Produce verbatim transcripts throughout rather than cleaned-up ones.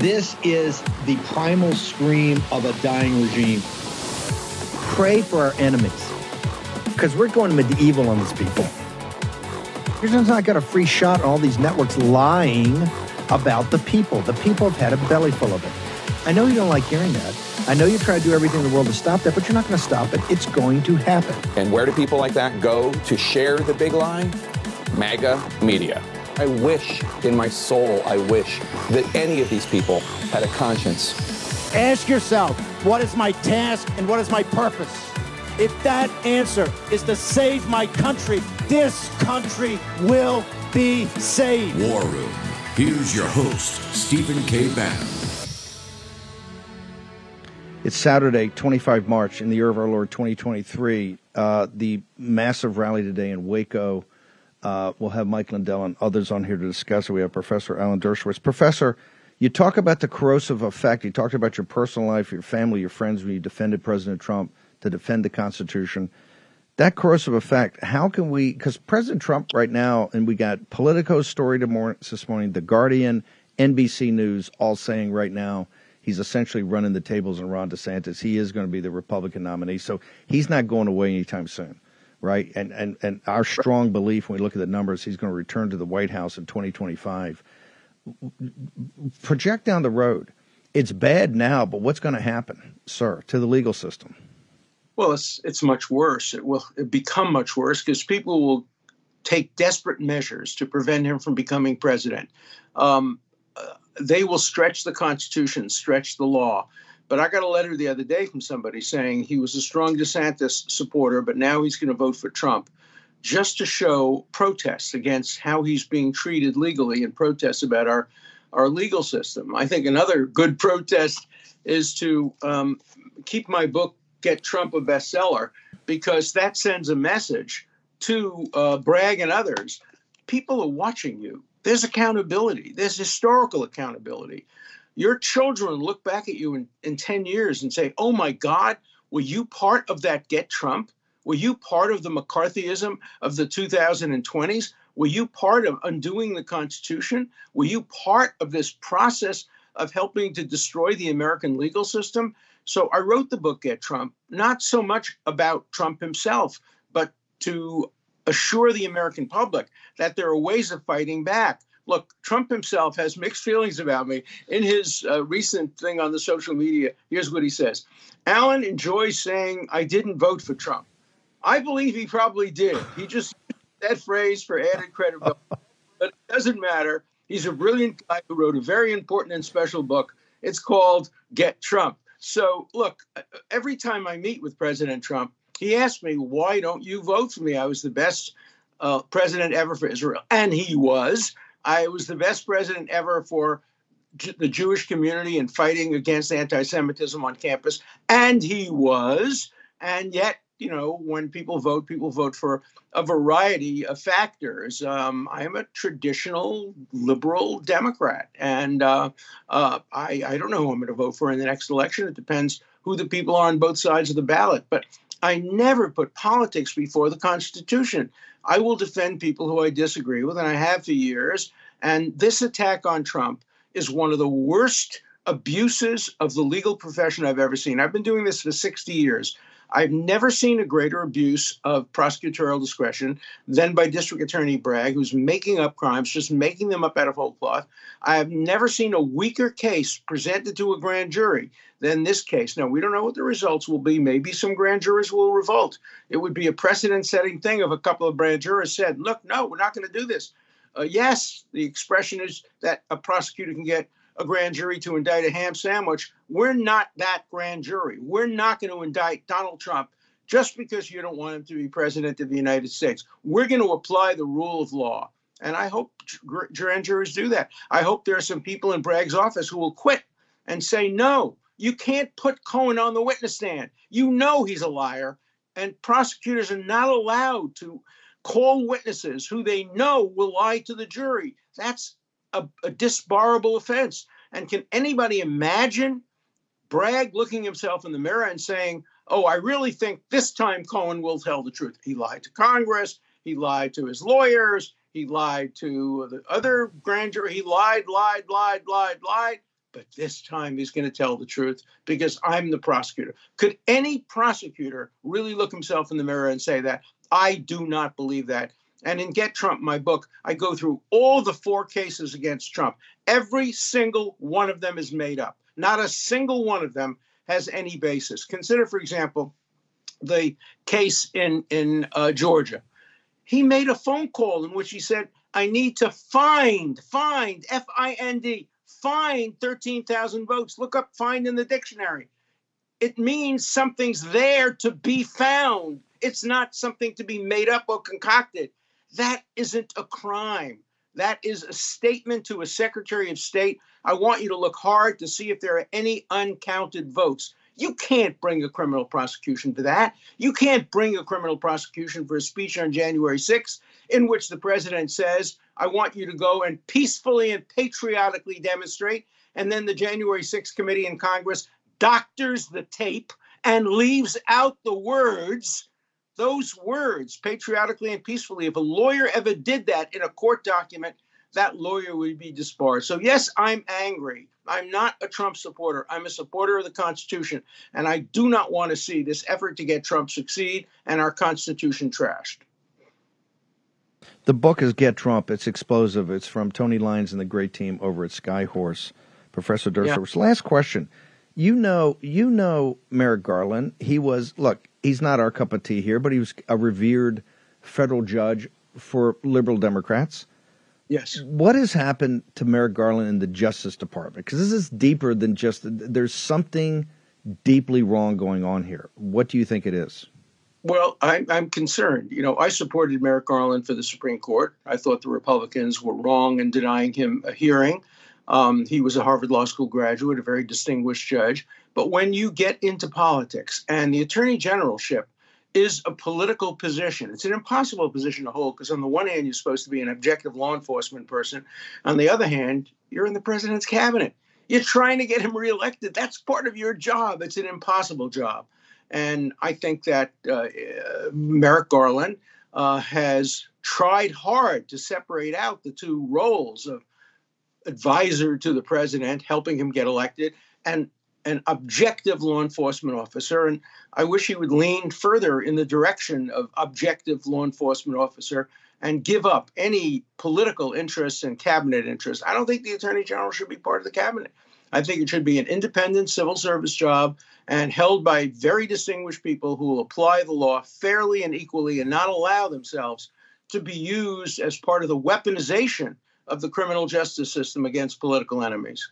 This is the primal scream of a dying regime. Pray for our enemies, because we're going medieval on these people. You're just not got a free shot on all these networks lying about the people. The people have had a belly full of it. I know you don't like hearing that. I know you try to do everything in the world to stop that, but you're not going to stop it. It's going to happen. And where do people like that go to share the big lie? MAGA media. I wish, in my soul, I wish that any of these people had a conscience. Ask yourself, what is my task and what is my purpose? If that answer is to save my country, this country will be saved. War Room. Here's your host, Stephen K. Bannon. It's Saturday, the twenty-fifth of March, in the year of our Lord, twenty twenty-three. Uh, the massive rally today in Waco. Uh, we'll have Mike Lindell and others on here to discuss it. We have Professor Alan Dershowitz. Professor, you talk about the corrosive effect. You talked about your personal life, your family, your friends when you defended President Trump to defend the Constitution. That corrosive effect, how can we, because President Trump right now, and we got Politico's story this morning, The Guardian, N B C News, all saying right now he's essentially running the tables on Ron DeSantis. He is going to be the Republican nominee, so he's not going away anytime soon. Right, and, and and our strong belief when we look at the numbers, he's going to return to the White House in twenty twenty-five. Project down the road. It's bad now, but what's going to happen, sir, to the legal system? Well, it's it's much worse. It will become much worse because people will take desperate measures to prevent him from becoming president. Um, uh, they will stretch the Constitution, stretch the law. But I got a letter the other day from somebody saying he was a strong DeSantis supporter, but now he's going to vote for Trump just to show protests against how he's being treated legally and protests about our, our legal system. I think another good protest is to um, keep my book, Get Trump a Bestseller, because that sends a message to uh, Bragg and others. People are watching you. There's accountability. There's historical accountability. Your children look back at you in, in ten years and say, oh, my God, were you part of that Get Trump? Were you part of the McCarthyism of the two thousand twenties? Were you part of undoing the Constitution? Were you part of this process of helping to destroy the American legal system? So I wrote the book, Get Trump, not so much about Trump himself, but to assure the American public that there are ways of fighting back. Look, Trump himself has mixed feelings about me. In his uh, recent thing on the social media, here's what he says. Alan enjoys saying, I didn't vote for Trump. I believe he probably did. He just used that phrase for added credibility. But it doesn't matter. He's a brilliant guy who wrote a very important and special book. It's called Get Trump. So, look, every time I meet with President Trump, he asks me, why don't you vote for me? I was the best uh, president ever for Israel. And he was. I was the best president ever for J- the Jewish community and fighting against anti-Semitism on campus. And he was. And yet, you know, when people vote, people vote for a variety of factors. Um, I am a traditional liberal Democrat. And uh, uh, I, I don't know who I'm going to vote for in the next election. It depends who the people are on both sides of the ballot. But I never put politics before the Constitution. I will defend people who I disagree with, and I have for years. And this attack on Trump is one of the worst abuses of the legal profession I've ever seen. I've been doing this for sixty years. I've never seen a greater abuse of prosecutorial discretion than by District Attorney Bragg, who's making up crimes, just making them up out of whole cloth. I have never seen a weaker case presented to a grand jury than this case. Now, we don't know what the results will be. Maybe some grand jurors will revolt. It would be a precedent-setting thing if a couple of grand jurors said, look, no, we're not going to do this. Uh, yes, the expression is that a prosecutor can get a grand jury to indict a ham sandwich. We're not that grand jury. We're not going to indict Donald Trump just because you don't want him to be president of the United States. We're going to apply the rule of law. And I hope grand jurors do that. I hope there are some people in Bragg's office who will quit and say, no, you can't put Cohen on the witness stand. You know he's a liar. And prosecutors are not allowed to call witnesses who they know will lie to the jury. That's a, a disbarable offense. And can anybody imagine Bragg looking himself in the mirror and saying, oh, I really think this time Cohen will tell the truth. He lied to Congress. He lied to his lawyers. He lied to the other grand jury. He lied, lied, lied, lied, lied. but this time he's going to tell the truth because I'm the prosecutor. Could any prosecutor really look himself in the mirror and say that? I do not believe that. And in Get Trump, my book, I go through all the four cases against Trump. Every single one of them is made up. Not a single one of them has any basis. Consider, for example, the case in, in uh, Georgia. He made a phone call in which he said, I need to find, find, F I N D, find thirteen thousand votes. Look up find in the dictionary. It means something's there to be found. It's not something to be made up or concocted. That isn't a crime. That is a statement to a Secretary of State. I want you to look hard to see if there are any uncounted votes. You can't bring a criminal prosecution for that. You can't bring a criminal prosecution for a speech on January sixth in which the president says, I want you to go and peacefully and patriotically demonstrate. And then the January sixth committee in Congress doctors the tape and leaves out the words, those words, patriotically and peacefully. If a lawyer ever did that in a court document, that lawyer would be disbarred. So yes, I'm angry. I'm not a Trump supporter. I'm a supporter of the Constitution. And I do not want to see this effort to get Trump succeed and our Constitution trashed. The book is Get Trump. It's explosive. It's from Tony Lyons and the great team over at Skyhorse. Professor Dershowitz. Yeah. Last question. You know, you know Merrick Garland. He was, look, he's not our cup of tea here, but he was a revered federal judge for liberal Democrats. Yes. What has happened to Merrick Garland in the Justice Department? Because this is deeper than just, there's something deeply wrong going on here. What do you think it is? Well, I'm, I'm concerned. You know, I supported Merrick Garland for the Supreme Court. I thought the Republicans were wrong in denying him a hearing. Um, he was a Harvard Law School graduate, a very distinguished judge. But when you get into politics, and the attorney generalship is a political position, it's an impossible position to hold because on the one hand, you're supposed to be an objective law enforcement person. On the other hand, you're in the president's cabinet. You're trying to get him reelected. That's part of your job. It's an impossible job. And I think that uh, Merrick Garland uh, has tried hard to separate out the two roles of advisor to the president, helping him get elected, and an objective law enforcement officer. And I wish he would lean further in the direction of objective law enforcement officer and give up any political interests and cabinet interests. I don't think the attorney general should be part of the cabinet. I think it should be an independent civil service job and held by very distinguished people who will apply the law fairly and equally and not allow themselves to be used as part of the weaponization of the criminal justice system against political enemies.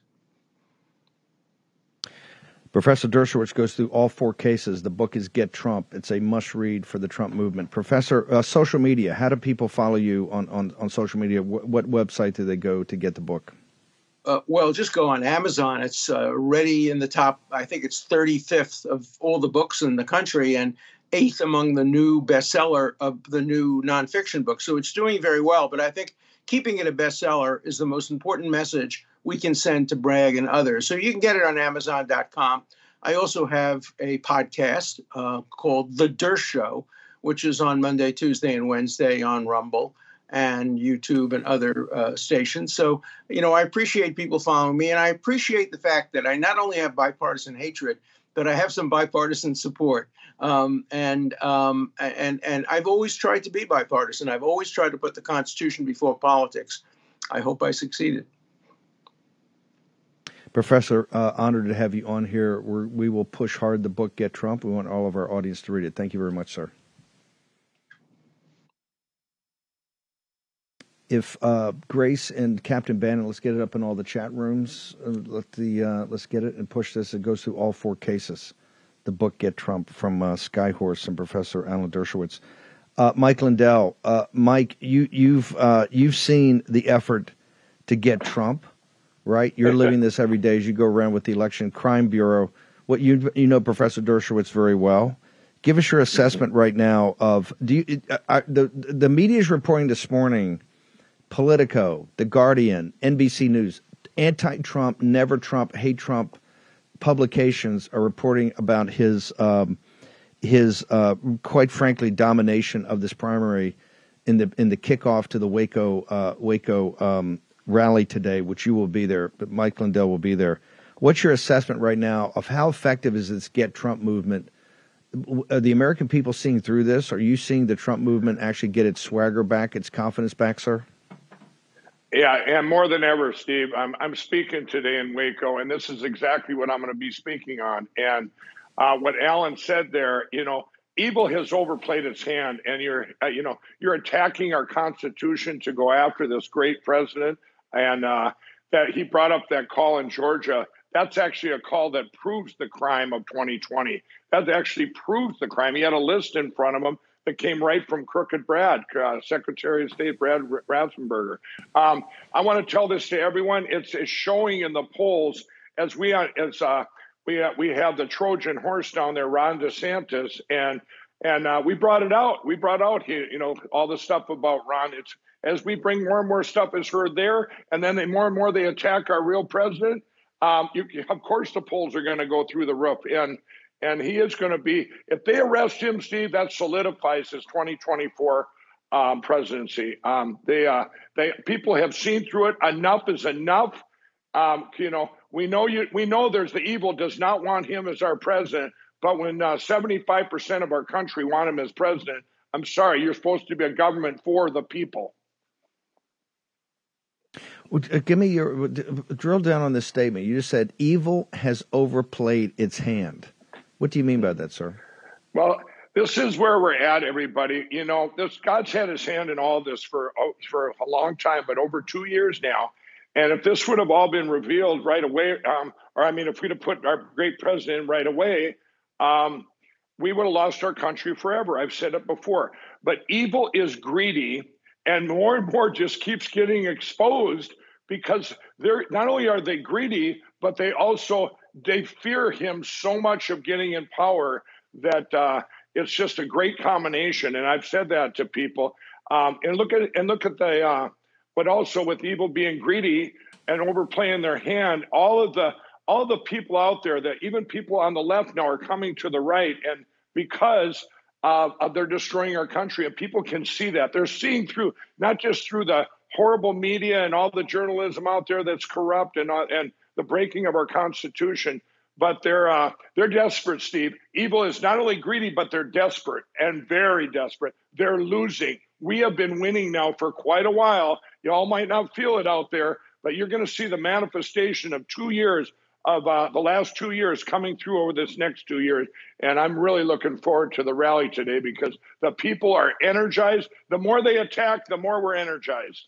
Professor Dershowitz goes through all four cases. The book is Get Trump. It's a must-read for the Trump movement. Professor, uh, social media, how do people follow you on, on, on social media? W- what website do they go to get the book? Uh, well, just go on Amazon. It's uh, ready in the top, I think it's thirty-fifth of all the books in the country and eighth among the new bestseller of the new nonfiction books. So it's doing very well. But I think keeping it a bestseller is the most important message we can send to Bragg and others. So you can get it on Amazon dot com. I also have a podcast uh, called The Dersh Show, which is on Monday, Tuesday, and Wednesday on Rumble and YouTube and other uh, stations. So, you know, I appreciate people following me, and I appreciate the fact that I not only have bipartisan hatred, but I have some bipartisan support. Um, and um, and and I've always tried to be bipartisan. I've always tried to put the Constitution before politics. I hope I succeeded. Professor, uh, honored to have you on here. We're, we will push hard the book, Get Trump. We want all of our audience to read it. Thank you very much, sir. If uh, Grace and Captain Bannon, let's get it up in all the chat rooms. Uh, let the uh, let's get it and push this. It goes through all four cases. The book Get Trump from uh, Skyhorse and Professor Alan Dershowitz. Uh, Mike Lindell, uh, Mike, you, you've uh, you've seen the effort to get Trump, right? You're living this every day as you go around with the Election Crime Bureau. What you you know Professor Dershowitz very well. Give us your assessment right now of do you uh, uh, the the media is reporting this morning. Politico, The Guardian, N B C News, anti-Trump, never Trump, hate Trump publications are reporting about his, um, his uh, quite frankly, domination of this primary in the in the kickoff to the Waco uh, Waco um, rally today, which you will be there, but Mike Lindell will be there. What's your assessment right now of how effective is this Get Trump movement? Are the American people seeing through this? Are you seeing the Trump movement actually get its swagger back, its confidence back, sir? Yeah, and more than ever, Steve, I'm, I'm speaking today in Waco, and this is exactly what I'm going to be speaking on. And uh, what Alan said there, you know, evil has overplayed its hand, and you're, uh, you know, you're attacking our Constitution to go after this great president. And uh, that he brought up that call in Georgia. That's actually a call that proves the crime of twenty twenty. That actually proves the crime. He had a list in front of him that came right from Crooked Brad, uh, Secretary of State Brad Raffensperger. Um, I want to tell this to everyone. It's, it's showing in the polls as we as uh, we uh, we have the Trojan horse down there, Ron DeSantis, and and uh, we brought it out. We brought out you know all the stuff about Ron. It's as we bring more and more stuff is heard there, and then they, more and more they attack our real president. Um, you, of course, the polls are going to go through the roof, and and he is going to be. If they arrest him, Steve, that solidifies his twenty twenty-four um, presidency. Um, they uh, they people have seen through it. Enough is enough. Um, you know, we know you. We know there's the evil does not want him as our president, but when uh, seventy-five percent of our country want him as president, I'm sorry, you're supposed to be a government for the people. Give me your drill down on this statement. You just said evil has overplayed its hand. What do you mean by that, sir? Well, this is where we're at, everybody. You know, this God's had his hand in all this for for a long time, but over two years now. And if this would have all been revealed right away, um, or I mean, if we'd have put our great president right away, um, we would have lost our country forever. I've said it before. But evil is greedy, and more and more just keeps getting exposed. Because they're not only are they greedy, but they also they fear him so much of getting in power that uh, it's just a great combination. And I've said that to people. Um, and look at and look at the uh, but also with evil being greedy and overplaying their hand, all of the all the people out there that even people on the left now are coming to the right, and because uh, they're destroying our country, and people can see that they're seeing through not just through the horrible media and all the journalism out there that's corrupt and uh, and the breaking of our Constitution, but they're uh, they're desperate, Steve. Evil is not only greedy, but they're desperate and very desperate. They're losing. We have been winning now for quite a while. You all might not feel it out there, but you're going to see the manifestation of two years of uh, the last two years coming through over this next two years. And I'm really looking forward to the rally today because the people are energized. The more they attack, the more we're energized.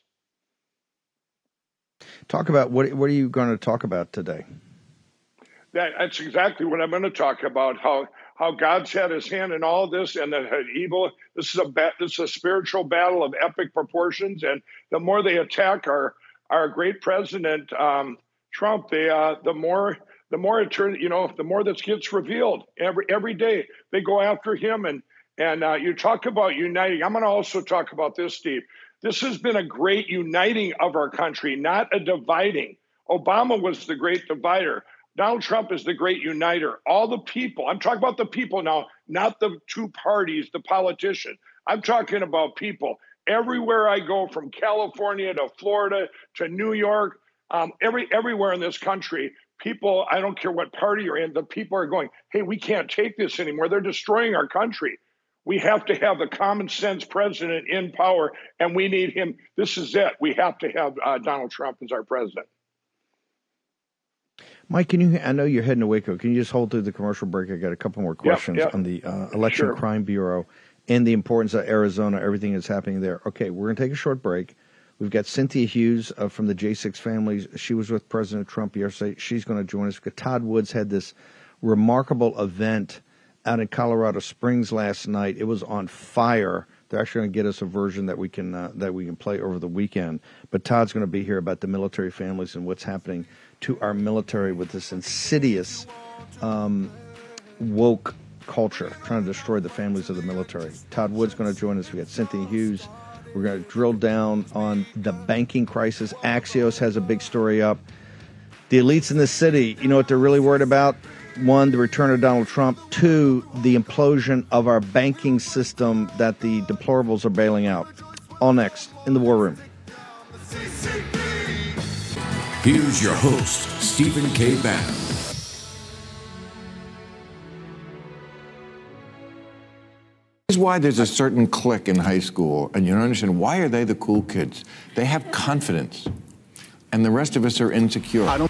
Talk about what what are you going to talk about today? That, that's exactly what I'm going to talk about. How how God's had his hand in all this, and that evil. This is a ba- this is a spiritual battle of epic proportions. And the more they attack our our great president um, Trump, they uh, the more the more it turns. You know, the more this gets revealed every every day. They go after him, and and uh, you talk about uniting. I'm going to also talk about this, Steve. This has been a great uniting of our country, not a dividing. Obama was the great divider. Donald Trump is the great uniter. All the people, I'm talking about the people now, not the two parties, the politician. I'm talking about people. Everywhere I go, from California to Florida to New York, um, every everywhere in this country, people, I don't care what party you're in, the people are going, hey, we can't take this anymore. They're destroying our country. We have to have the common sense president in power, and we need him. This is it. We have to have uh, Donald Trump as our president. Mike, can you? I know you're heading to Waco. Can you just hold through the commercial break? I got a couple more questions yep, yep. on the uh, Election Sure. Crime Bureau and the importance of Arizona, everything that's happening there. Okay, we're going to take a short break. We've got Cynthia Hughes uh, from the J six families. She was with President Trump yesterday. She's going to join us. Todd Woods had this remarkable event out in Colorado Springs last night. It was on fire. They're actually going to get us a version that we can uh, that we can play over the weekend. But Todd's going to be here about the military families and what's happening to our military with this insidious um, woke culture trying to destroy the families of the military. Todd Wood's going to join us. We got Cynthia Hughes. We're going to drill down on the banking crisis. Axios has a big story up. The elites in the city, you know what they're really worried about? One, the return of Donald Trump. Two, the implosion of our banking system that the deplorables are bailing out. All next in the War Room. Here's your host, Stephen K. Bannon. This is why there's a certain clique in high school, and you don't understand, why are they the cool kids? They have confidence, and the rest of us are insecure. I don't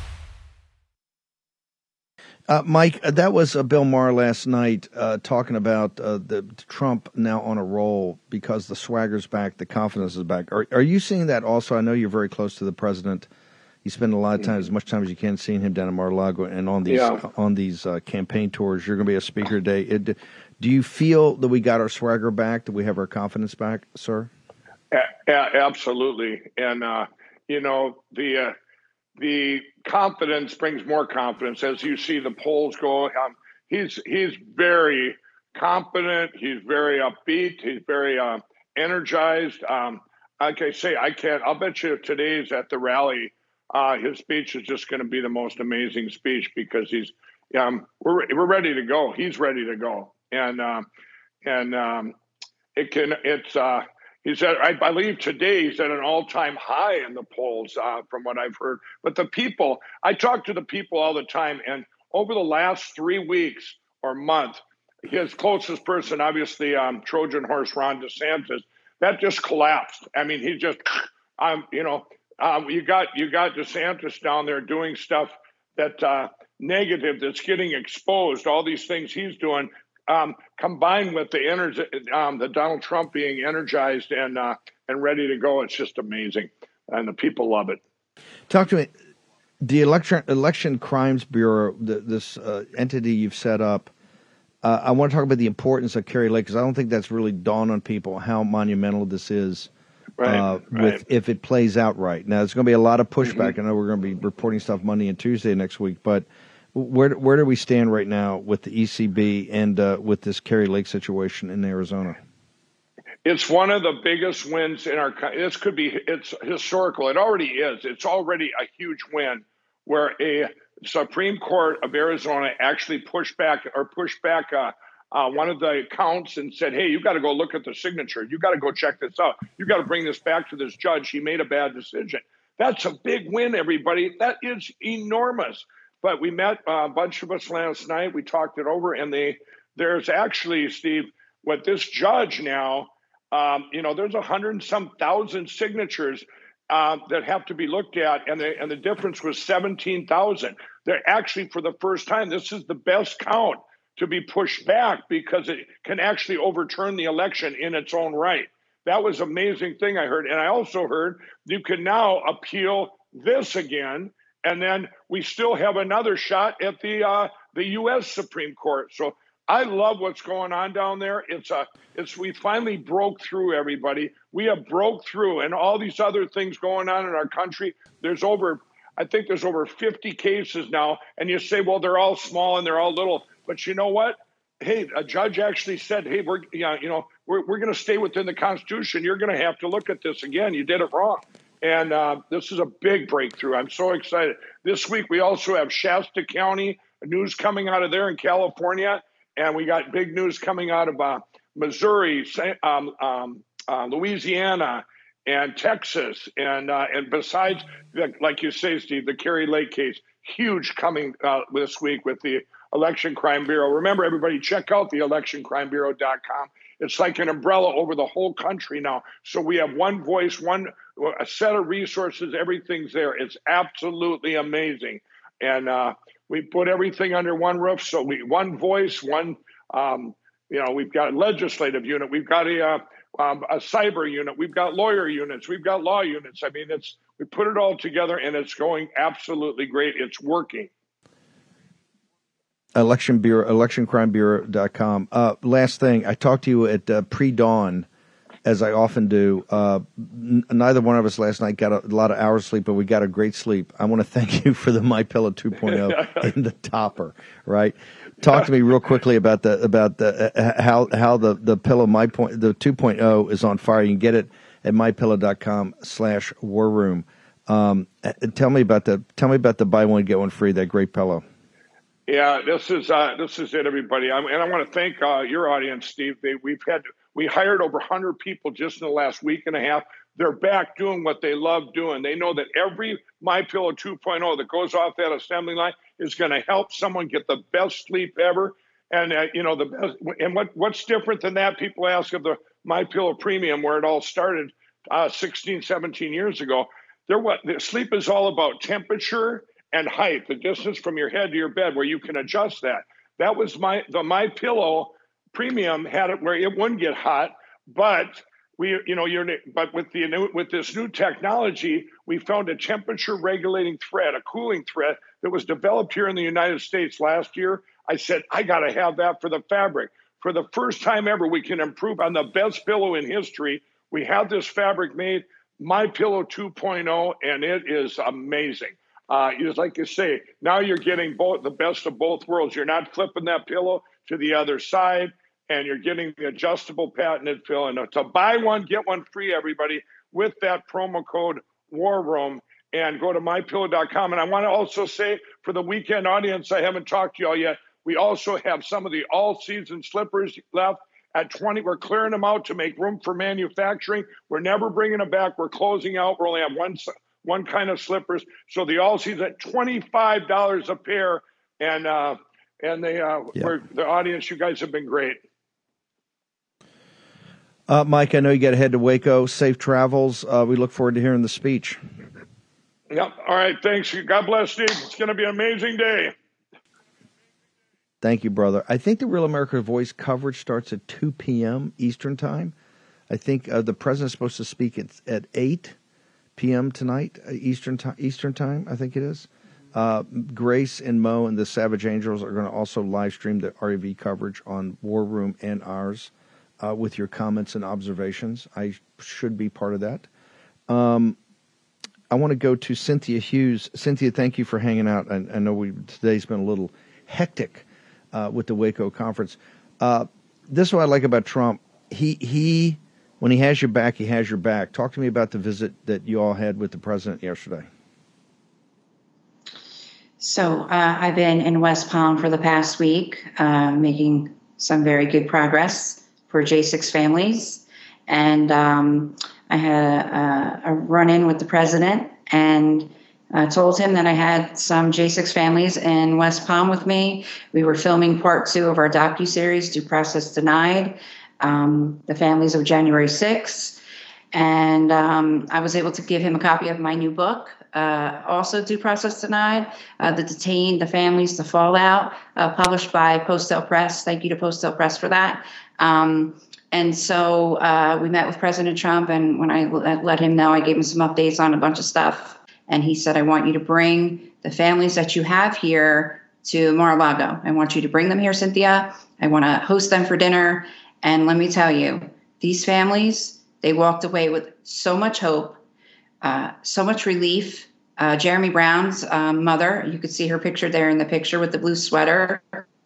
Uh, Mike, that was uh, Bill Maher last night uh, talking about uh, the Trump now on a roll because the swagger's back, the confidence is back. Are, are you seeing that also? I know you're very close to the president. You spend a lot of time, as much time as you can, seeing him down in Mar-a-Lago and on these yeah. on these uh, campaign tours. You're going to be a speaker today. It, do you feel that we got our swagger back? Do we have our confidence back, sir? A- a- absolutely, and uh, you know the. Uh, The confidence brings more confidence as you see the polls go. Um, he's he's very confident. He's very upbeat. He's very uh, energized. Um, like I say, I can't. I'll bet you today's at the rally. Uh, his speech is just going to be the most amazing speech because he's um, we're we're ready to go. He's ready to go, and um, and um, it can it's. Uh, He's at, I believe today he's at an all-time high in the polls uh, from what I've heard. But the people, I talk to the people all the time, and over the last three weeks or month, his closest person, obviously um, Trojan horse Ron DeSantis, that just collapsed. I mean, he just, um, you know, um, you got you got DeSantis down there doing stuff that uh, negative that's getting exposed. All these things he's doing. Um, combined with the ener- um, the Donald Trump being energized and uh, and ready to go, it's just amazing, and the people love it. Talk to me. The election election crimes bureau, the, this uh, entity you've set up. Uh, I want to talk about the importance of Kari Lake because I don't think that's really dawned on people how monumental this is. Right, uh, right. With if it plays out right. Now, there's going to be a lot of pushback. Mm-hmm. I know we're going to be reporting stuff Monday and Tuesday next week, but. Where where do we stand right now with the E C B and uh, with this Kari Lake situation in Arizona? It's one of the biggest wins in our country. This could be it's historical. It already is. It's already a huge win where a Supreme Court of Arizona actually pushed back or pushed back uh, uh, one of the counts and said, "Hey, you got to go look at the signature. You got to go check this out. You got to bring this back to this judge. He made a bad decision." That's a big win, everybody. That is enormous. But we met uh, a bunch of us last night. We talked it over, and they there's actually, Steve, what this judge now, um, you know, there's a hundred and some thousand signatures uh, that have to be looked at, and the and the difference was seventeen thousand. They're actually, for the first time, this is the best count to be pushed back because it can actually overturn the election in its own right. That was an amazing thing I heard, and I also heard you can now appeal this again. And then we still have another shot at the uh, the U S Supreme Court. So I love what's going on down there. It's a it's we finally broke through, everybody. We have broke through, and all these other things going on in our country. There's over, I think there's over fifty cases now. And you say, well, they're all small and they're all little. But you know what? Hey, a judge actually said, hey, we're yeah, you know, we're we're going to stay within the Constitution. You're going to have to look at this again. You did it wrong. And uh, this is a big breakthrough. I'm so excited. This week, we also have Shasta County news coming out of there in California. And we got big news coming out of uh, Missouri, um, um, uh, Louisiana, and Texas. And uh, and besides, like you say, Steve, the Kari Lake case, huge coming uh, this week with the Election Crime Bureau. Remember, everybody, check out the election crime bureau dot com. It's like an umbrella over the whole country now. So we have one voice, one a set of resources, everything's there. It's absolutely amazing. And uh, we put everything under one roof. So we one voice, one, um, you know, we've got a legislative unit. We've got a, uh, um, a cyber unit. We've got lawyer units. We've got law units. I mean, it's we put it all together and it's going absolutely great. It's working. Election Bureau, election crime bureau dot com. Uh, last thing, I talked to you at uh, pre-dawn, as I often do. Uh, n- neither one of us last night got a, a lot of hours sleep, but we got a great sleep. I want to thank you for the MyPillow two point oh in the topper, right? Talk to me real quickly about the about the uh, how how the the pillow my point the two point oh is on fire. You can get it at my pillow dot com slash war room. Um, tell me about the tell me about the buy one get one free, that great pillow. Yeah, this is uh, this is it, everybody. I'm, and I want to thank uh, your audience, Steve. They, we've had we hired over one hundred people just in the last week and a half. they're back doing what they love doing. They know that every MyPillow two point oh that goes off that assembly line is going to help someone get the best sleep ever. And, uh, you know, the best, and what, what's different than that? People ask of the MyPillow Premium, where it all started uh, sixteen, seventeen years ago. There, what the sleep is all about temperature and height, the distance from your head to your bed, where you can adjust that. That was my the MyPillow Premium had it where it wouldn't get hot, but we, you know, you're but with the new, with this new technology, we found a temperature regulating thread, a cooling thread that was developed here in the United States last year. I said, I got to have that for the fabric. For the first time ever, we can improve on the best pillow in history. We have this fabric made, MyPillow two point oh, and it is amazing. Uh, just like you say, now you're getting both the best of both worlds. You're not flipping that pillow to the other side, and you're getting the adjustable patented fill. And to buy one, get one free, everybody, with that promo code War Room. And go to my pillow dot com. And I want to also say, for the weekend audience, I haven't talked to y'all yet, we also have some of the all-season slippers left at twenty. We're clearing them out to make room for manufacturing. We're never bringing them back. We're closing out. We only have one one kind of slippers. So the all-season at twenty-five dollars a pair. And uh, and they, uh, yep. we're, the audience, you guys have been great. Uh, Mike, I know you got to head to Waco. Safe travels. Uh, we look forward to hearing the speech. Yep. All right. Thanks. God bless, Steve. It's going to be an amazing day. Thank you, brother. I think the Real America Voice coverage starts at two p.m. Eastern Time. I think uh, the president's supposed to speak at, at eight p.m. tonight, uh, Eastern, time, Eastern Time, I think it is. Uh, Grace and Mo and the Savage Angels are going to also live stream the R E V coverage on War Room and ours uh, with your comments and observations. I should be part of that. Um, I want to go to Cynthia Hughes. Cynthia, thank you for hanging out. I, I know we today's been a little hectic uh, with the Waco conference. Uh, this is what I like about Trump. He he, when he has your back, he has your back. Talk to me about the visit that you all had with the president yesterday. So uh, I've been in West Palm for the past week, uh, making some very good progress for J six families. And um, I had a, a run-in with the president and uh, told him that I had some J six families in West Palm with me. We were filming part two of our docuseries, Due Process Denied, um, the families of January sixth. And um, I was able to give him a copy of my new book, uh, also Due Process Denied, uh, The Detained, the Families, the Fallout, uh, published by Postel Press. Thank you to Postel Press for that. Um, and so uh, we met with President Trump, and when I let him know, I gave him some updates on a bunch of stuff. And he said, I want you to bring the families that you have here to Mar-a-Lago. I want you to bring them here, Cynthia. I want to host them for dinner. And let me tell you, these families, they walked away with so much hope, uh, so much relief. Uh, Jeremy Brown's um, mother, you could see her picture there in the picture with the blue sweater.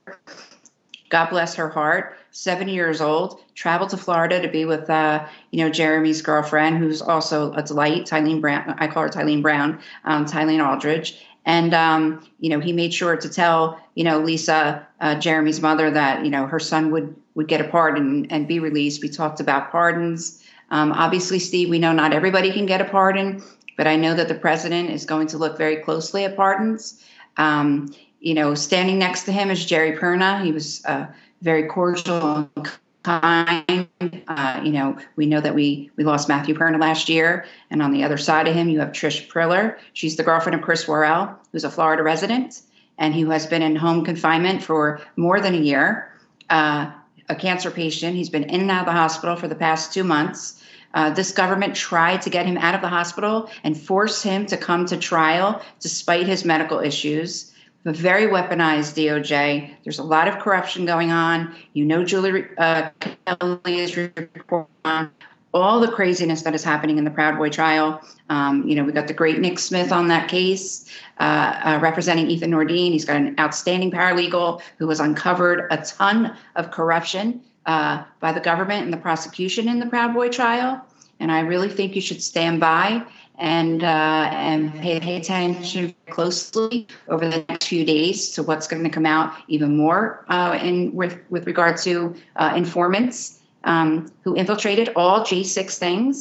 God bless her heart. Seven years old, traveled to Florida to be with, uh, you know, Jeremy's girlfriend, who's also a delight, Tylene Brown. I call her Tylene Brown, um, Tylene Aldridge. And, um, you know, he made sure to tell, you know, Lisa, uh, Jeremy's mother, that, you know, her son would, would get a pardon and be released. We talked about pardons. Um, obviously, Steve, we know not everybody can get a pardon, but I know that the president is going to look very closely at pardons. Um, you know, standing next to him is Jerry Perna. He was uh, very cordial and kind. Uh, you know, we know that we we lost Matthew Perna last year. And on the other side of him, you have Trish Priller. She's the girlfriend of Chris Worrell, who's a Florida resident and who has been in home confinement for more than a year. Uh, a cancer patient. He's been in and out of the hospital for the past two months. Uh, this government tried to get him out of the hospital and force him to come to trial despite his medical issues. A very weaponized D O J. There's a lot of corruption going on. You know, Julie uh, Kelly is reporting on all the craziness that is happening in the Proud Boy trial. Um, you know, we got the great Nick Smith on that case, uh, uh, representing Ethan Nordine. He's got an outstanding paralegal who has uncovered a ton of corruption uh, by the government and the prosecution in the Proud Boy trial. And I really think you should stand by and uh, and pay, pay attention closely over the next few days to what's going to come out even more uh, in with with regard to uh, informants um, who infiltrated all J six things.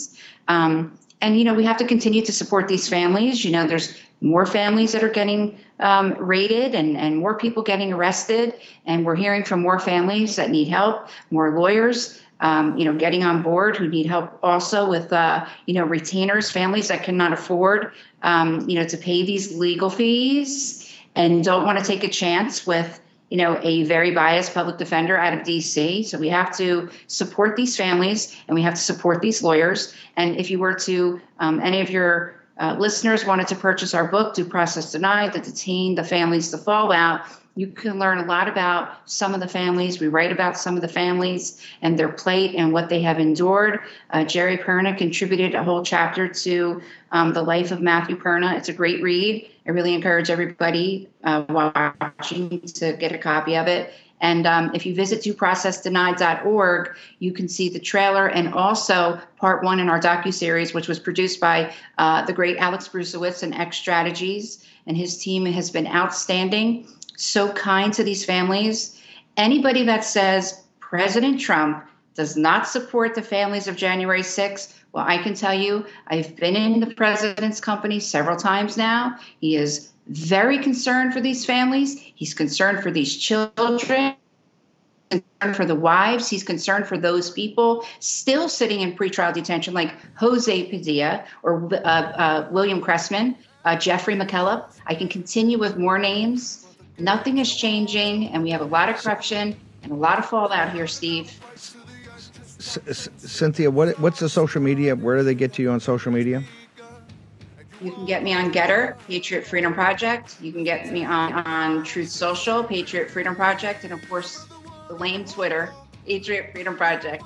Um, and, you know, we have to continue to support these families. You know, there's more families that are getting um, raided and, and more people getting arrested. And we're hearing from more families that need help, more lawyers, um, you know, getting on board who need help also with, uh, you know, retainers, families that cannot afford, um, you know, to pay these legal fees and don't want to take a chance with, you know, a very biased public defender out of D C. So we have to support these families and we have to support these lawyers. And if you were to, um, any of your uh, listeners wanted to purchase our book, Due Process Denied, The Detained, The Families, The Fallout, you can learn a lot about some of the families. We write about some of the families and their plight and what they have endured. Uh, Jerry Perna contributed a whole chapter to um, the life of Matthew Perna. It's a great read. I really encourage everybody uh, watching to get a copy of it. And um, if you visit due process denied dot org, you can see the trailer and also part one in our docuseries, which was produced by uh, the great Alex Brusewitz and X Strategies. And his team has been outstanding, so kind to these families. Anybody that says President Trump does not support the families of January sixth, well, I can tell you, I've been in the president's company several times now. He is very concerned for these families. He's concerned for these children, concerned for the wives. He's concerned for those people still sitting in pretrial detention like Jose Padilla or uh, uh, William Cressman, uh, Jeffrey McKellop. I can continue with more names. Nothing is changing, and we have a lot of corruption and a lot of fallout here, Steve. C- C- Cynthia, what what's the social media? Where do they get to you on social media? You can get me on Getter, Patriot Freedom Project. You can get me on, on Truth Social, Patriot Freedom Project, and of course, the lame Twitter, Patriot Freedom Project.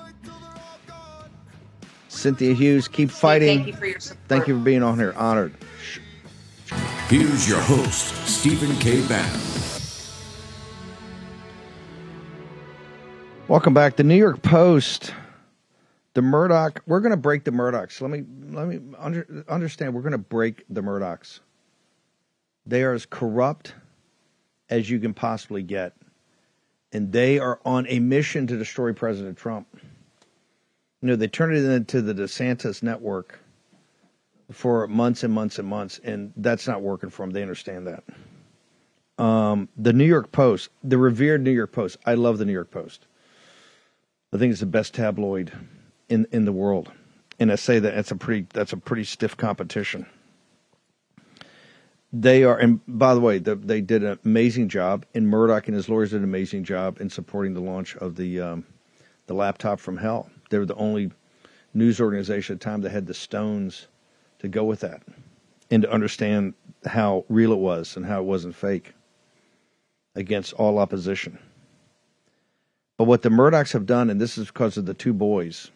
Cynthia Hughes, keep fighting. Thank you for your support. Thank you for being on here. Honored. Here's your host, Stephen K. Bannon. Welcome back. The New York Post, the Murdoch. We're going to break the Murdochs. Let me let me under, understand. We're going to break the Murdochs. They are as corrupt as you can possibly get, and they are on a mission to destroy President Trump. You know, they turned it into the DeSantis network for months and months and months, and that's not working for them. They understand that. Um, the New York Post, the revered New York Post. I love the New York Post. I think it's the best tabloid in in the world, and I say that it's a pretty that's a pretty stiff competition. They are, and by the way, the, they did an amazing job, and Murdoch and his lawyers did an amazing job in supporting the launch of the um, the laptop from hell. They were the only news organization at the time that had the stones to go with that and to understand how real it was and how it wasn't fake against all opposition. But what the Murdochs have done, and this is because of the two boys,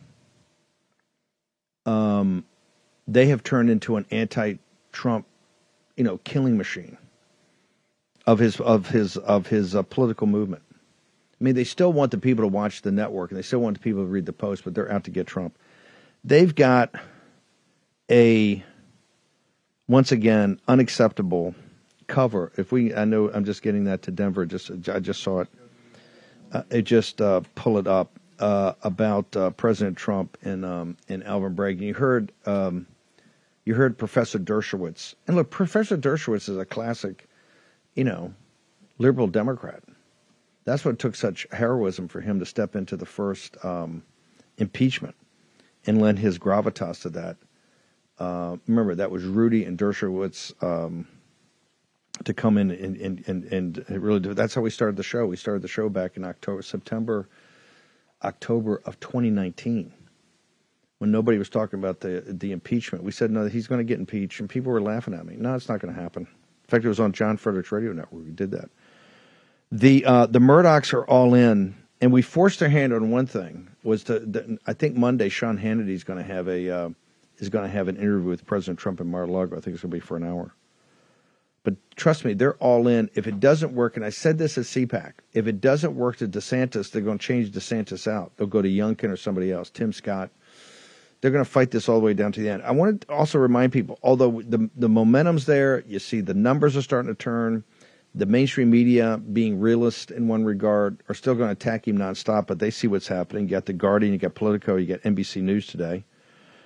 um, they have turned into an anti-Trump, you know, killing machine of his of his of his uh, political movement. I mean, they still want the people to watch the network, and they still want the people to read the Post, but they're out to get Trump. They've got a, once again, unacceptable cover. If we, I know I'm just getting that to Denver. Just I just saw it. Uh, it just uh, pull it up uh, about uh, President Trump and um, and Alvin Bragg. And you heard um, you heard Professor Dershowitz, and look, Professor Dershowitz is a classic, you know, liberal Democrat. That's what took such heroism for him to step into the first um, impeachment and lend his gravitas to that. Uh, remember, that was Rudy and Dershowitz um, to come in and, and, and, and really do it. That's how we started the show. We started the show back in October, September, October of twenty nineteen, when nobody was talking about the the impeachment. We said, no, he's going to get impeached, and people were laughing at me. No, it's not going to happen. In fact, it was on John Frederick's radio network. We did that. The uh, the Murdochs are all in, and we forced their hand on one thing. Was to the, I think Monday Sean Hannity is going to have a uh, is going to have an interview with President Trump in Mar-a-Lago. I think it's going to be for an hour. But trust me, they're all in. If it doesn't work, and I said this at C PAC, if it doesn't work to DeSantis, they're going to change DeSantis out. They'll go to Youngkin or somebody else, Tim Scott. They're going to fight this all the way down to the end. I want to also remind people, although the the momentum's there, you see the numbers are starting to turn. The mainstream media, being realist in one regard, are still going to attack him nonstop, but they see what's happening. You got The Guardian, you got Politico, you got N B C News today.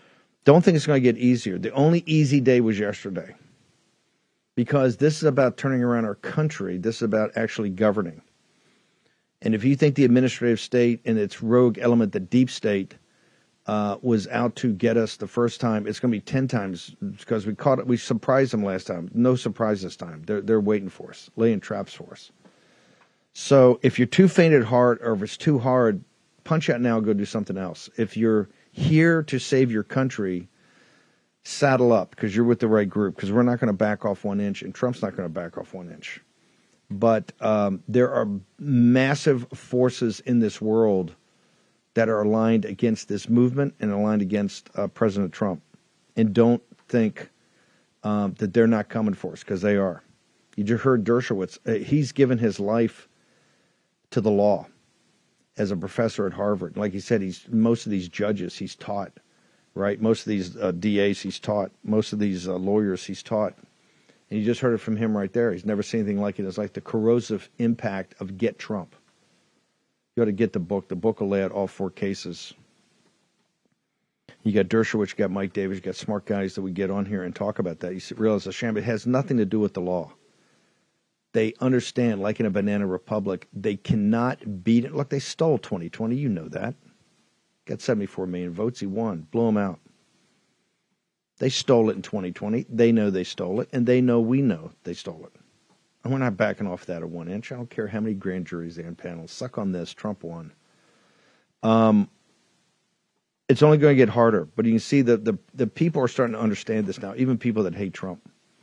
Don't think it's going to get easier. The only easy day was yesterday, because this is about turning around our country. This is about actually governing. And if you think the administrative state and its rogue element, the deep state, uh, was out to get us the first time, it's going to be ten times, because we caught it. We surprised them last time. No surprise this time. They're they're waiting for us, laying traps for us. So if you're too faint at heart, or if it's too hard, punch out now and go do something else. If you're here to save your country, saddle up, because you're with the right group, because we're not going to back off one inch, and Trump's not going to back off one inch. But um, there are massive forces in this world that are aligned against this movement and aligned against uh, President Trump. And don't think um, that they're not coming for us, because they are. You just heard Dershowitz. Uh, he's given his life to the law as a professor at Harvard. Like he said, he's most of these judges he's taught, right? Most of these uh, D As he's taught. Most of these uh, lawyers he's taught. And you just heard it from him right there. He's never seen anything like it. It's like the corrosive impact of Get Trump. You ought to get the book. The book will lay out all four cases. You got Dershowitz, you got Mike Davis, you got smart guys that we get on here and talk about that. You realize the sham, it has nothing to do with the law. They understand, like in a banana republic, they cannot beat it. Look, they stole twenty twenty. You know that. Got seventy-four million votes. He won. Blew them out. They stole it in twenty twenty. They know they stole it, and they know we know they stole it. And we're not backing off that at one inch. I don't care how many grand juries they on panels. Suck on this. Trump won. Um, it's only going to get harder. But you can see that the, the people are starting to understand this now. Even people that hate Trump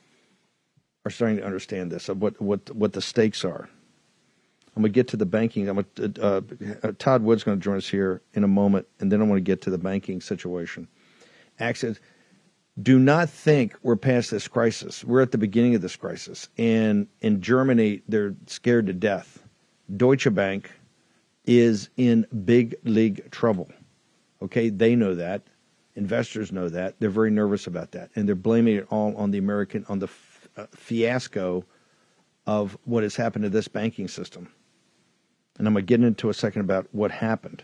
are starting to understand this, of what, what, what the stakes are. I'm going to get to the banking. I'm going to, uh, uh, Todd Wood's going to join us here in a moment, and then I want to get to the banking situation. Access. Do not think we're past this crisis. We're at the beginning of this crisis. And in Germany, they're scared to death. Deutsche Bank is in big league trouble. Okay, they know that. Investors know that. They're very nervous about that. And they're blaming it all on the American, on the f- uh, fiasco of what has happened to this banking system. And I'm going to get into a second about what happened.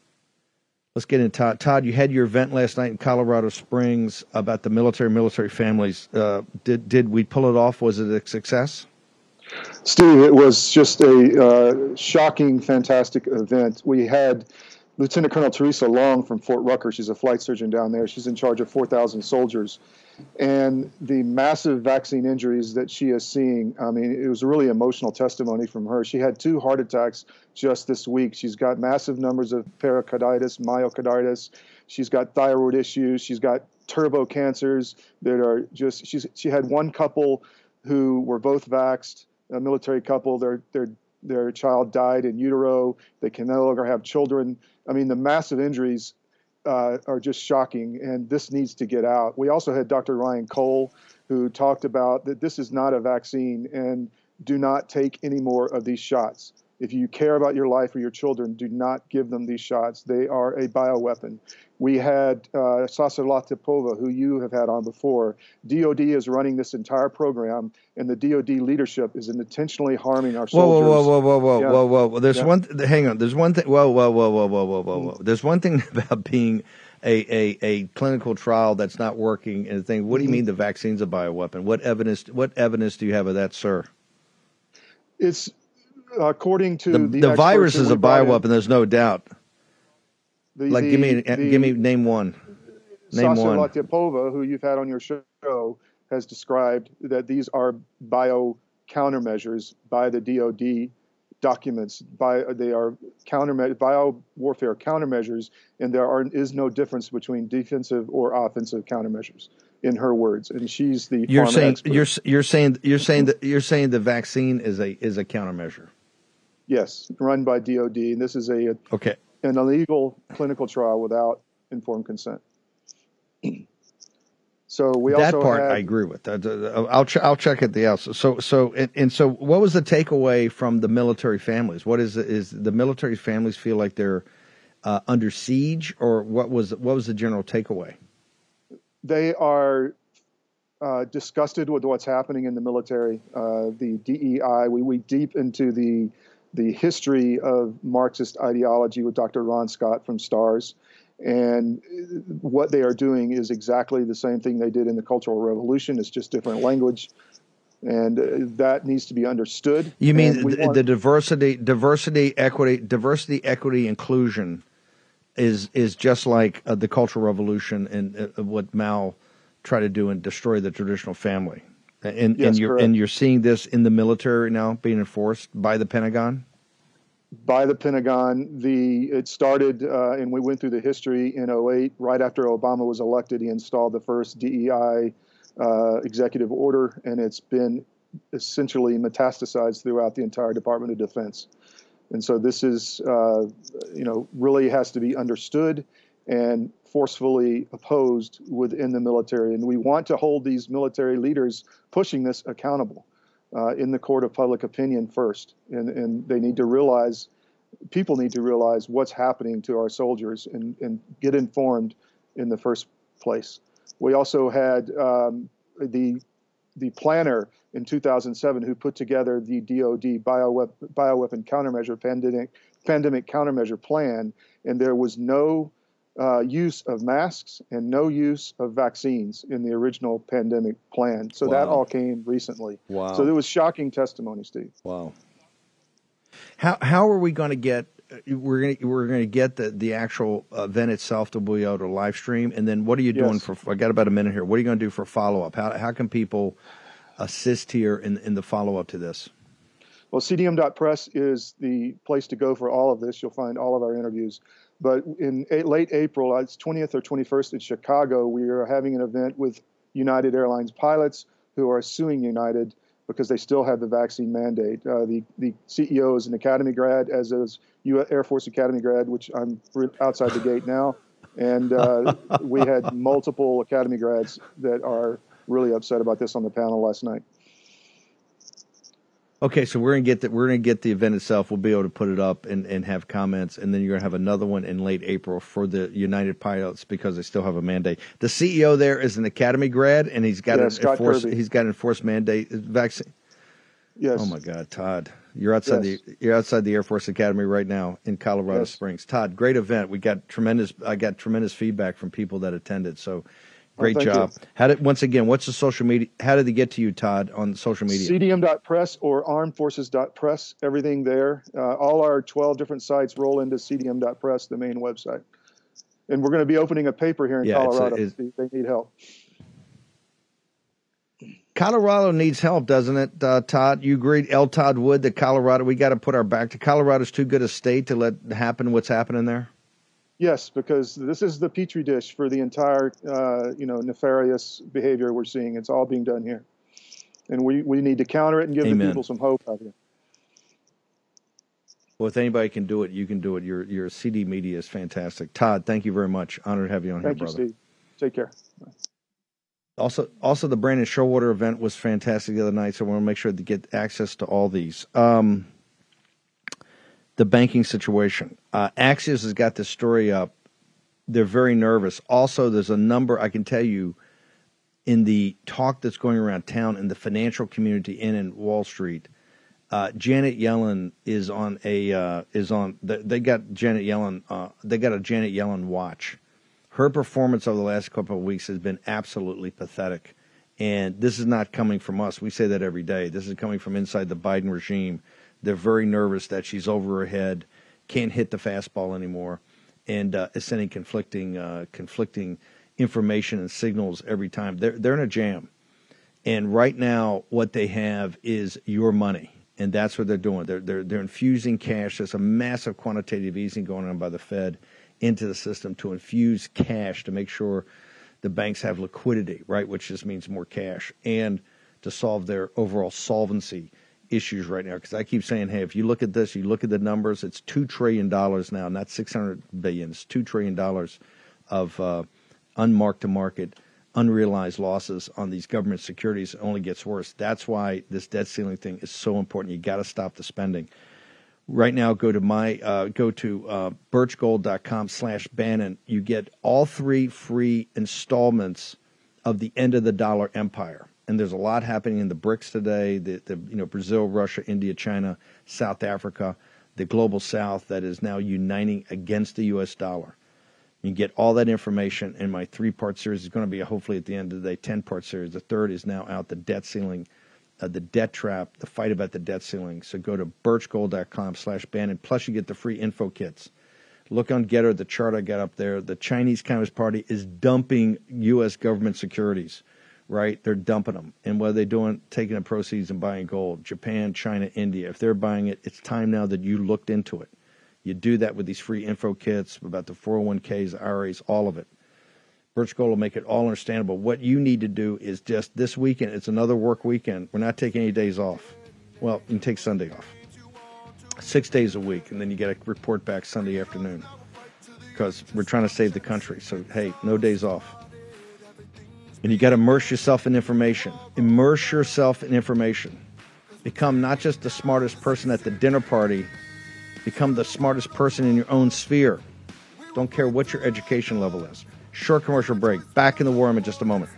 Let's get into Todd. Todd, you had your event last night in Colorado Springs about the military, military families. Uh, did did we pull it off? Was it a success? Steve, it was just a uh, shocking, fantastic event. We had Lieutenant Colonel Teresa Long from Fort Rucker. She's a flight surgeon down there. She's in charge of four thousand soldiers. And the massive vaccine injuries that she is seeing, I mean, it was a really emotional testimony from her. She had two heart attacks just this week. She's got massive numbers of pericarditis, myocarditis. She's got thyroid issues. She's got turbo cancers that are just, she's, she had one couple who were both vaxxed, a military couple. Their, their, their child died in utero. They can no longer have children. I mean, the massive injuries Uh, are just shocking, and this needs to get out. We also had Doctor Ryan Cole, who talked about that this is not a vaccine, and do not take any more of these shots. If you care about your life or your children, do not give them these shots. They are a bioweapon. We had uh, Sasa Latipova, who you have had on before. D O D is running this entire program, and the D O D leadership is intentionally harming our soldiers. Whoa, whoa, whoa, whoa, whoa, yeah. whoa, whoa, whoa. There's yeah. one. Th- hang on. There's one thing. Whoa, whoa, whoa, whoa, whoa, whoa, whoa, whoa. There's one thing about being a, a, a clinical trial that's not working and thing. What do you mean the vaccine's a bioweapon? What evidence? What evidence do you have of that, sir? It's according to the the, the virus is a bioweapon. In, There's no doubt. The, like, the, give me, the, give me, name one. Name Sasa one. Latipova, who you've had on your show, has described that these are bio countermeasures by the D O D documents. By they are counter bio warfare countermeasures, and there are is no difference between defensive or offensive countermeasures, in her words. And she's the you're saying expert. you're you're saying you're saying that you're saying the vaccine is a is a countermeasure. Yes, run by D O D, and this is a, a okay an illegal clinical trial without informed consent. So we that also part had, I agree with. I'll ch- I'll check it the else. So so and, and so what was the takeaway from the military families? What is is the military families feel like they're uh, under siege, or what was what was the general takeaway? They are uh, disgusted with what's happening in the military. Uh, the D E I. We we deep into the the history of Marxist ideology with Doctor Ron Scott from STARS. And what they are doing is exactly the same thing they did in the Cultural Revolution. It's just different language. And uh, that needs to be understood. You mean the, want, the diversity, diversity, equity, diversity, equity, inclusion is is just like uh, the Cultural Revolution and uh, what Mao tried to do and destroy the traditional family. And, yes, and you're correct. and you're seeing this in the military now being enforced by the Pentagon. By the Pentagon, the it started, uh, and we went through the history in oh eight. Right after Obama was elected, he installed the first D E I uh, executive order, and it's been essentially metastasized throughout the entire Department of Defense. And so this is, uh, you know, really has to be understood and forcefully opposed within the military. And we want to hold these military leaders pushing this accountable uh, in the court of public opinion first. And, and they need to realize, people need to realize what's happening to our soldiers and, and get informed in the first place. We also had um, the the planner in two thousand seven who put together the D O D bioweapon, bioweapon countermeasure pandemic pandemic countermeasure plan, and there was no uh, use of masks and no use of vaccines in the original pandemic plan. So wow. that all came recently. Wow. So there was shocking testimony, Steve. Wow. How how are we going to get? We're going to we're going to get the, the actual event itself to be able to live stream, and then what are you doing Yes. for? I got about a minute here. What are you going to do for follow up? How how can people assist here in in the follow up to this? Well, C D M dot press is the place to go for all of this. You'll find all of our interviews. But in a, late April, it's twentieth or twenty-first in Chicago, we are having an event with United Airlines pilots who are suing United because they still have the vaccine mandate. Uh, the, the C E O is an Academy grad, as is U S Air Force Academy grad, which I'm outside the gate now. And uh, we had multiple Academy grads that are really upset about this on the panel last night. Okay, so we're gonna get the, we're gonna get the event itself. We'll be able to put it up and, and have comments, and then you're gonna have another one in late April for the United pilots because they still have a mandate. The C E O there is an Academy grad, and he's got Yeah, an Scott enforced Kirby. he's got an enforced mandate vaccine. Yes. Oh my God, Todd, you're outside Yes. the you're outside the Air Force Academy right now in Colorado Yes. Springs. Todd, great event. We got tremendous. I got tremendous feedback from people that attended. So. Great thank job. you. How did once again? What's the social media? How did they get to you, Todd, on social media? C D M dot press or armed forces dot press, everything there. Uh, all our twelve different sites roll into C D M dot press, the main website. And we're going to be opening a paper here in Yeah, it's a- Colorado. it's- they need help. Colorado needs help, doesn't it, uh, Todd? You agree, L. Todd Wood, that Colorado, we got to put our back to Colorado's too good a state to let happen what's happening there? Yes, because this is the petri dish for the entire, uh, you know, nefarious behavior we're seeing. It's all being done here. And we, we need to counter it and give Amen. the people some hope out here. Well, if anybody can do it, you can do it. Your your C D media is fantastic. Todd, thank you very much. Honored to have you on Thank here, you, brother. Steve. Take care. Bye. Also, also the Brandon Showalter event was fantastic the other night, so I want to make sure to get access to all these. Um, the banking situation. Uh, Axios has got this story up. They're very nervous. Also, there's a number, I can tell you, in the talk that's going around town in the financial community and in Wall Street, uh, Janet Yellen is on a uh, is on. They got Janet Yellen. Uh, they got a Janet Yellen watch. Her performance over the last couple of weeks has been absolutely pathetic, and this is not coming from us. We say that every day. This is coming from inside the Biden regime. They're very nervous that she's over her head, can't hit the fastball anymore, and uh, is sending conflicting uh, conflicting information and signals every time. They're they're in a jam, and right now what they have is your money, and that's what they're doing. They're they're they're infusing cash. There's a massive quantitative easing going on by the Fed into the system to infuse cash to make sure the banks have liquidity, right, which just means more cash, and to solve their overall solvency issues right now. Because I keep saying, hey, if you look at this, you look at the numbers, it's two trillion dollars now, not six hundred billion dollars. It's two trillion dollars of uh, unmarked to market, unrealized losses on these government securities. It only gets worse. That's why this debt ceiling thing is so important. You got to stop the spending. Right now, go to my uh, go to uh, birchgold dot com slash Bannon. You get all three free installments of the End of the Dollar Empire. And there's a lot happening in the BRICS today. The, the you know Brazil, Russia, India, China, South Africa, the global South that is now uniting against the U S dollar. You can get all that information in my three-part series. It's going to be, a, hopefully at the end of the day, ten-part series. The third is now out, the debt ceiling, uh, the debt trap, the fight about the debt ceiling. So go to birchgold.com slash Bannon. Plus you get the free info kits. Look on Getter, the chart I got up there. The Chinese Communist Party is dumping U S government securities, right? They're dumping them. And what are they doing? Taking the proceeds and buying gold. Japan, China, India. If they're buying it, it's time now that you looked into it. You do that with these free info kits about the four oh one k's, I R As, all of it. Birch Gold will make it all understandable. What you need to do is just this weekend, it's another work weekend. We're not taking any days off. Well, you can take Sunday off. Six days a week, and then you get a report back Sunday afternoon because we're trying to save the country. So, hey, no days off. And you got to immerse yourself in information. Immerse yourself in information. Become not just the smartest person at the dinner party, become the smartest person in your own sphere. Don't care what your education level is. Short commercial break. Back in the war room in just a moment.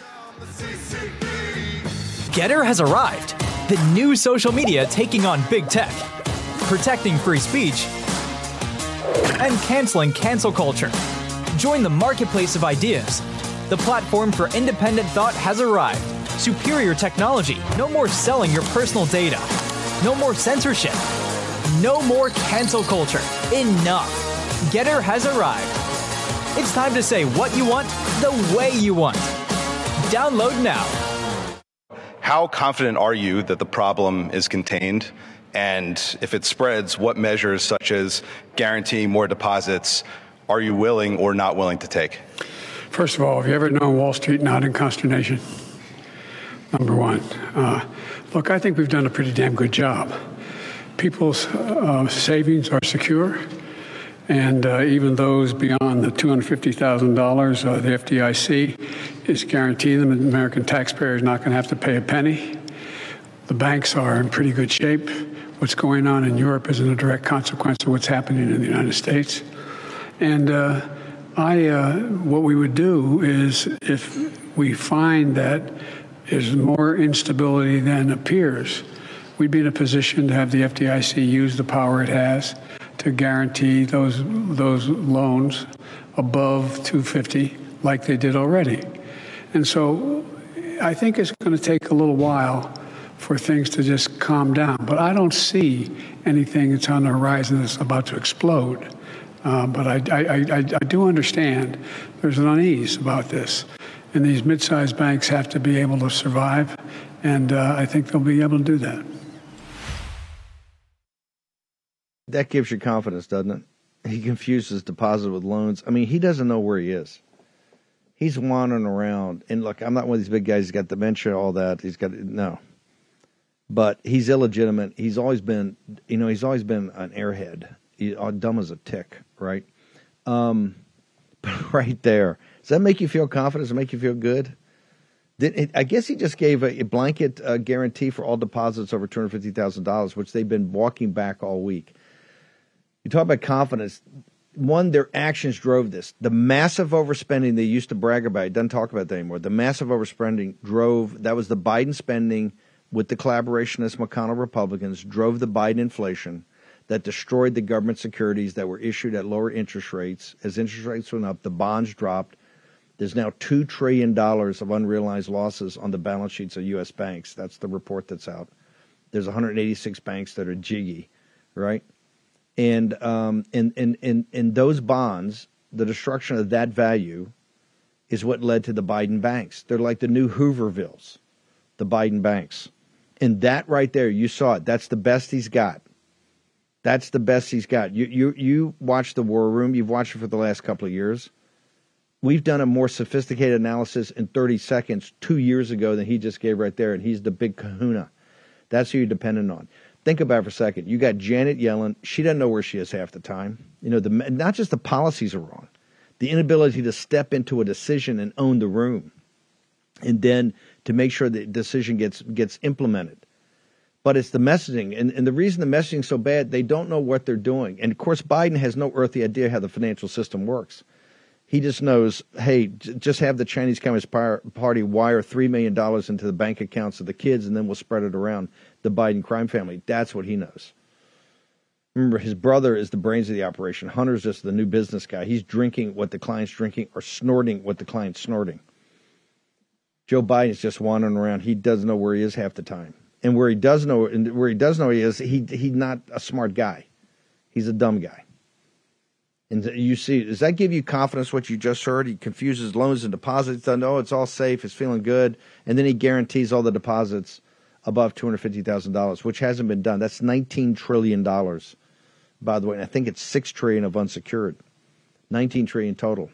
Getter has arrived. The new social media taking on big tech, protecting free speech, and canceling cancel culture. Join the marketplace of ideas. The platform for independent thought has arrived. Superior technology. No more selling your personal data. No more censorship. No more cancel culture. Enough. Getter has arrived. It's time to say what you want, the way you want. Download now. How confident are you that the problem is contained? And if it spreads, what measures, such as guaranteeing more deposits, are you willing or not willing to take? First of all, have you ever known Wall Street not in consternation? Number one. Uh, look, I think we've done a pretty damn good job. People's uh, savings are secure, and uh, even those beyond the two hundred fifty thousand dollars, uh, the F D I C is guaranteeing them that the American taxpayer is not going to have to pay a penny. The banks are in pretty good shape. What's going on in Europe isn't a direct consequence of what's happening in the United States. And uh, I, uh, what we would do is, if we find that there's more instability than appears, we'd be in a position to have the F D I C use the power it has to guarantee those those loans above two fifty, like they did already. And so, I think it's going to take a little while for things to just calm down. But I don't see anything that's on the horizon that's about to explode. Uh, but I, I, I, I do understand there's an unease about this. And these mid-sized banks have to be able to survive. And uh, I think they'll be able to do that. That gives you confidence, doesn't it? He confuses deposit with loans. I mean, he doesn't know where he is. He's wandering around. And look, I'm not one of these big guys. He's got dementia, all that. He's got, no. But he's illegitimate. He's always been, you know, he's always been an airhead. He's dumb as a tick, right? Um, but right there. Does that make you feel confident? Does it make you feel good? Did it, I guess he just gave a, a blanket uh, guarantee for all deposits over two hundred fifty thousand dollars, which they've been walking back all week. You talk about confidence. One, their actions drove this. The massive overspending they used to brag about, it doesn't talk about that anymore. The massive overspending drove, that was the Biden spending with the collaborationists, McConnell Republicans, drove the Biden inflation that destroyed the government securities that were issued at lower interest rates. As interest rates went up, the bonds dropped. There's now two trillion dollars of unrealized losses on the balance sheets of U S banks. That's the report that's out. There's one hundred eighty-six banks that are jiggy, right? And um, and, and, and, and those bonds, the destruction of that value is what led to the Biden banks. They're like the new Hoovervilles, the Biden banks. And that right there, you saw it. That's the best he's got. That's the best he's got. You you you watch the War Room. You've watched it for the last couple of years. We've done a more sophisticated analysis in thirty seconds two years ago than he just gave right there, and he's the big kahuna. That's who you're dependent on. Think about it for a second. You got Janet Yellen. She doesn't know where she is half the time. You know, the not just the policies are wrong, the inability to step into a decision and own the room, and then to make sure the decision gets gets implemented. But it's the messaging. And, and the reason the messaging is so bad, they don't know what they're doing. And, of course, Biden has no earthly idea how the financial system works. He just knows, hey, j- just have the Chinese Communist Party wire three million dollars into the bank accounts of the kids, and then we'll spread it around the Biden crime family. That's what he knows. Remember, his brother is the brains of the operation. Hunter's just the new business guy. He's drinking what the client's drinking or snorting what the client's snorting. Joe Biden's just wandering around. He doesn't know where he is half the time. And where he does know, and where he does know he is, he he's not a smart guy. He's a dumb guy. And you see, does that give you confidence, what you just heard? He confuses loans and deposits. Doesn't know it's all safe. It's feeling good. And then he guarantees all the deposits above two hundred fifty thousand dollars, which hasn't been done. That's nineteen trillion dollars, by the way. And I think it's six trillion dollars of unsecured. nineteen trillion dollars total.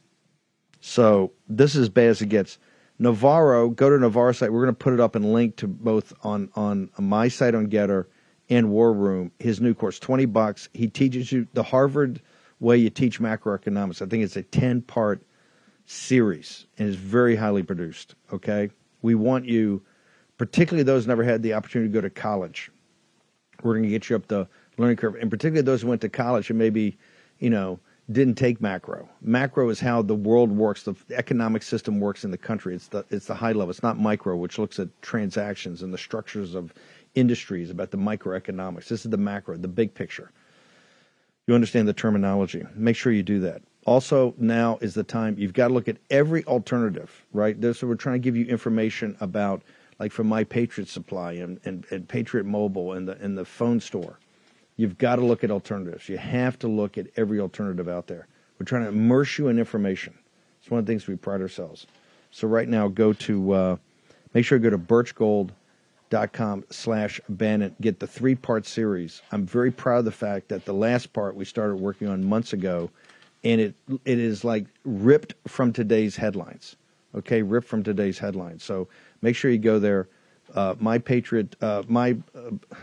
So this is as bad as it gets. Navarro, go to Navarro's site. We're going to put it up and link to both on, on my site on Getter and War Room. His new course, twenty bucks. He teaches you the Harvard way you teach macroeconomics. I think it's a ten-part series, and it's very highly produced, okay? We want you, particularly those who never had the opportunity to go to college. We're going to get you up the learning curve, and particularly those who went to college and maybe, you know, didn't take macro. Macro is how the world works, the economic system works in the country. It's the it's the high level. It's not micro, which looks at transactions and the structures of industries, about the microeconomics. This is the macro, the big picture. You understand the terminology. Make sure you do that. Also, now is the time. You've got to look at every alternative, right? So we're trying to give you information about, like from My Patriot Supply and, and, and Patriot Mobile and the, and the phone store. You've got to look at alternatives. You have to look at every alternative out there. We're trying to immerse you in information. It's one of the things we pride ourselves. So right now, go to, uh, make sure you go to birchgold.com slash Bannon. Get the three-part series. I'm very proud of the fact that the last part we started working on months ago, and it it is like ripped from today's headlines. Okay, ripped from today's headlines. So make sure you go there. Uh, my Patriot, uh, my... Uh,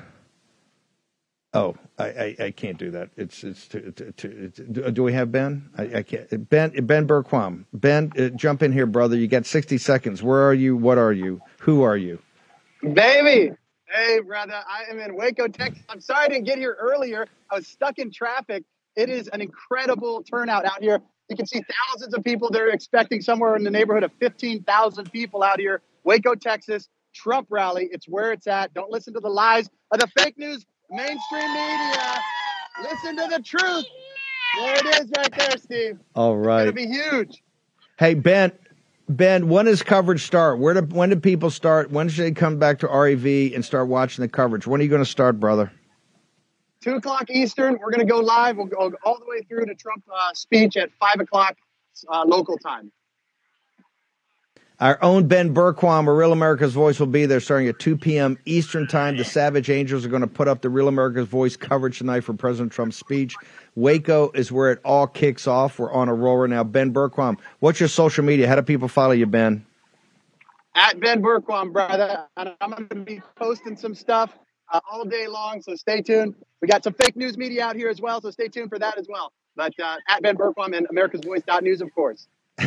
Oh, I, I, I can't do that. It's it's too, too, too, too, do we have Ben? I, I can't. Ben Ben Berquam. Ben, uh, jump in here, brother. You got sixty seconds. Where are you? What are you? Who are you? Baby. Hey, brother. I am in Waco, Texas. I'm sorry I didn't get here earlier. I was stuck in traffic. It is an incredible turnout out here. You can see thousands of people. They're expecting somewhere in the neighborhood of fifteen thousand people out here. Waco, Texas. Trump rally. It's where it's at. Don't listen to the lies of the fake news mainstream media. Listen to the truth. There it is right there, Steve. All right. It's going to be huge. Hey, Ben, Ben, when does coverage start? Where do, when do people start? When should they come back to R E V and start watching the coverage? When are you going to start, brother? two o'clock Eastern. We're going to go live. We'll go all the way through to Trump's uh, speech at five o'clock uh, local time. Our own Ben Berquam, a Real America's Voice, will be there starting at two p.m. Eastern Time. The Savage Angels are going to put up the Real America's Voice coverage tonight for President Trump's speech. Waco is where it all kicks off. We're on a roll right now. Ben Berquam, what's your social media? How do people follow you, Ben? At Ben Berquam, brother. And I'm going to be posting some stuff uh, all day long, so stay tuned. We got some fake news media out here as well, so stay tuned for that as well. But uh, at Ben Berquam and America's Voice dot news, of course.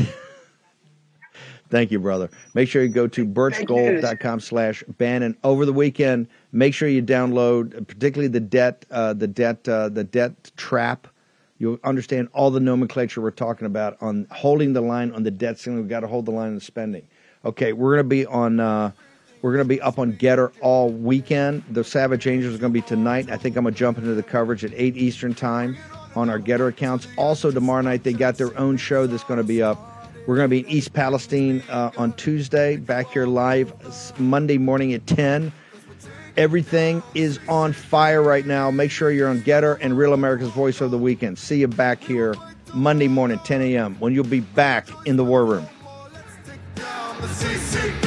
Thank you, brother. Make sure you go to birchgold.com slash Bannon over the weekend. Make sure you download, particularly the debt, uh, the debt, uh, the debt trap. You'll understand all the nomenclature we're talking about on holding the line on the debt ceiling. We've got to hold the line on spending. Okay, we're going to be on. Uh, we're going to be up on Getter all weekend. The Savage Angels are going to be tonight. I think I'm going to jump into the coverage at eight Eastern Time on our Getter accounts. Also tomorrow night they got their own show that's going to be up. We're going to be in East Palestine uh, on Tuesday, back here live Monday morning at ten. Everything is on fire right now. Make sure you're on Getter and Real America's Voice over the weekend. See you back here Monday morning, ten a.m., when you'll be back in the War Room.